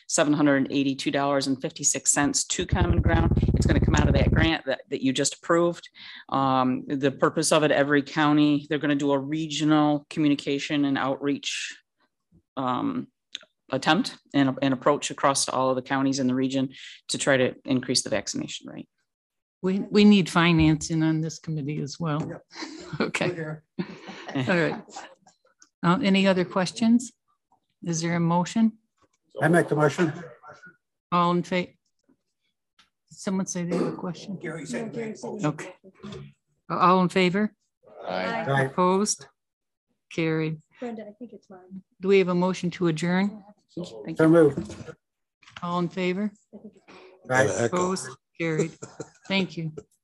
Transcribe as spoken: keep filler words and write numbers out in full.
seven hundred eighty-two dollars and fifty-six cents to Common Ground. It's going to come out of that grant that, that you just approved. Um, the purpose of it, every county, they're going to do a regional communication and outreach um, attempt and an approach across to all of the counties in the region to try to increase the vaccination rate. We, we need financing on this committee as well. Yep. Okay. All right. Uh, any other questions? Is there a motion? I make the motion. All in favor? Someone say they have a question? Gary said. Okay. All in favor? Aye. Aye. Opposed? Carried. Brenda, I think it's mine. Do we have a motion to adjourn? Thank So you. moved. All in favor? Aye. Opposed? Carried. Thank you.